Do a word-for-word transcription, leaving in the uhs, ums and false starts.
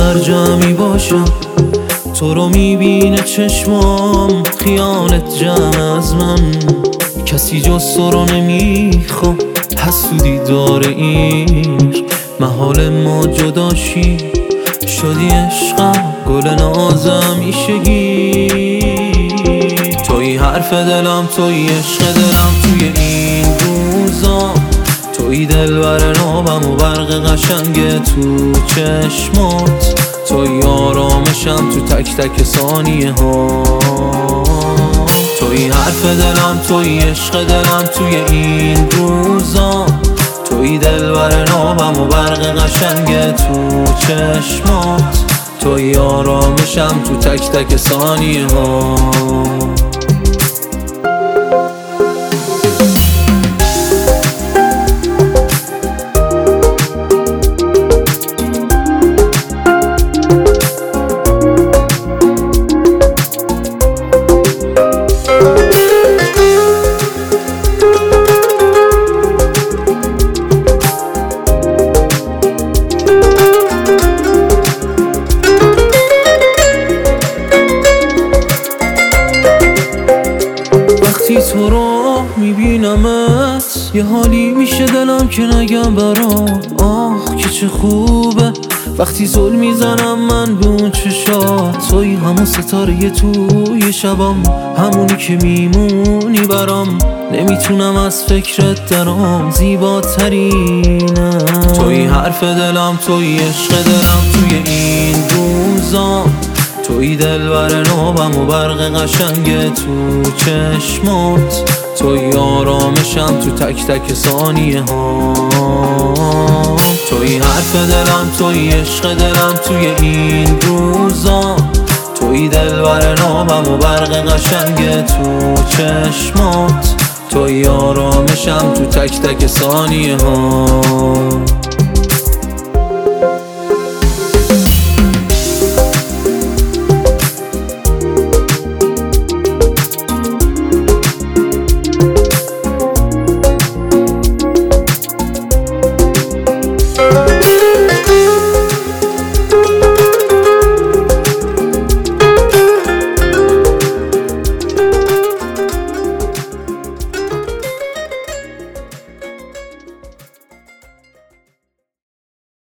در جمعی باشم، تو رو میبینه چشمام، خیالت جمع از من. کسی جز تو رو نمیخوام، حسودی داره این محال ما جداشی. شدی عشقم، گل نازم میشگی. توی حرف دلم، توی عشق دلم، توی این روزا. توی دلبر نابم و برق قشنگ تو چشمات. توی آرامشم تو تک تک ثانیه ها. توی حرف دلم، توی عشق دلم، توی این روزا. توی دلبر نابم و برق قشنگ تو چشمات. توی آرامشم تو تک تک ثانیه ها. وقتی تو رو میبینمت، یه حالی میشه دلم که نگم برات. آه که چه خوبه وقتی زل میزنم من به اون چشات. توی همون ستاره توی شبم، همونی که میمونی برام. نمیتونم از فکرت درام، زیباترینه. توی حرف دلم، توی عشق دلم، توی این روزا. توی دلبر نابم و برق قشنگ تو چشمات. توی آرامشم تو تک تک ثانیه ها. توی حرف دلم، توی عشق دلم، توی این روزا. توی دلبر نابم و برق قشنگ تو چشمات. توی آرامشم تو تک تک ثانیه ها.